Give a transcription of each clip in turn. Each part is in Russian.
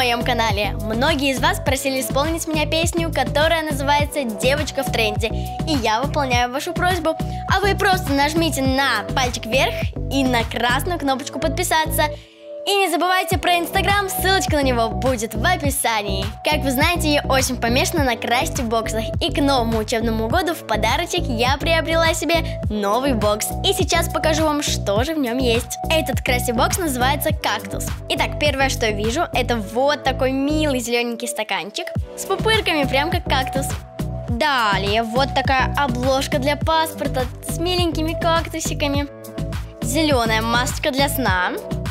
моем канале. Многие из вас просили исполнить меня песню, которая называется «Девочка в тренде». И я выполняю вашу просьбу. А вы просто нажмите на пальчик вверх и на красную кнопочку подписаться. И не забывайте про Инстаграм, ссылочка на него будет в описании. Как вы знаете, я очень помешана на красти-боксах. И к новому учебному году в подарочек я приобрела себе новый бокс. И сейчас покажу вам, что же в нем есть. Этот красти-бокс называется «Кактус». Итак, первое, что я вижу, это вот такой милый зелененький стаканчик с пупырками, прям как кактус. Далее, вот такая обложка для паспорта с миленькими кактусиками. Зеленая масочка для сна.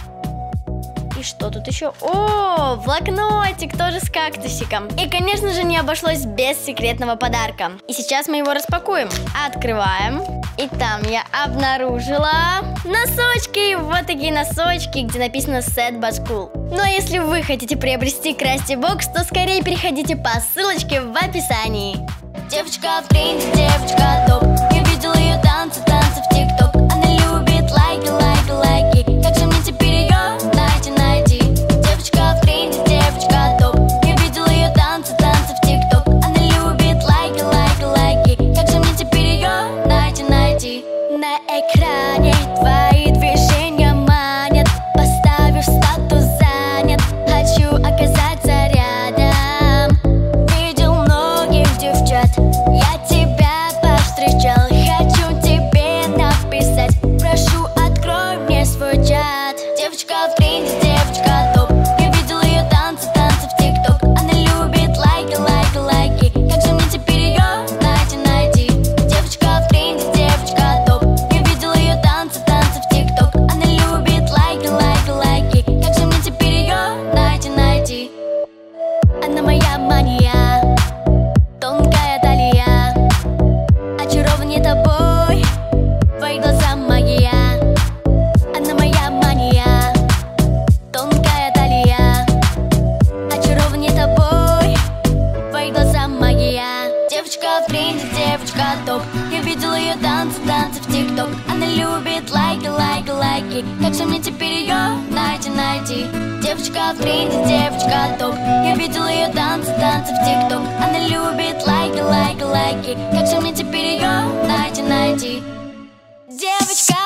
И что тут еще? О, блокнотик тоже с кактусиком. И, конечно же, не обошлось без секретного подарка. И сейчас мы его распакуем. Открываем. И там я обнаружила носочки. Вот такие носочки, где написано Sad But Cool. Ну а если вы хотите приобрести красти-бокс, то скорее переходите по ссылочке в описании. Девочка в тренде, девочка топ. Я видела ее танцы в ТикТок. Она любит лайки, лайки, лайки. Как же мне теперь ее найти? Девочка в тренде, девочка топ. Я видела ее танцы в ТикТок. Она любит лайки, лайки, лайки. Как же мне теперь ее найти? На экране твои движения манят. Поставив статус занят, хочу оказаться рядом. Видел многих девчат, я тебя повстречал. Хочу тебе написать, прошу, открой мне свой чат. Девочка в тренде, девочка топ. Я видела ее танцы в ТикТок. Она любит лайки, лайки, лайки. Как же мне теперь ее найти? Девочка в тренде, девочка топ. Я видела ее танцы в ТикТок. Она любит лайки, лайки, лайки. Как же мне теперь ее найти? Она моя мания, тонкая талия. Очарование тобой, твои глаза магия. Она моя мания, тонкая талия. Очарование тобой, твои глаза магия. Девочка в тренде, девочка топ. Я видела ее танцы в ТикТок. Она любит лайки, лайки, лайки. Как же мне теперь ее найти? Девочка в тренде, девочка топ. Я видела ее танцы в ТикТок. Она любит лайки, лайки, лайки. Как же мне теперь ее найти? Девочка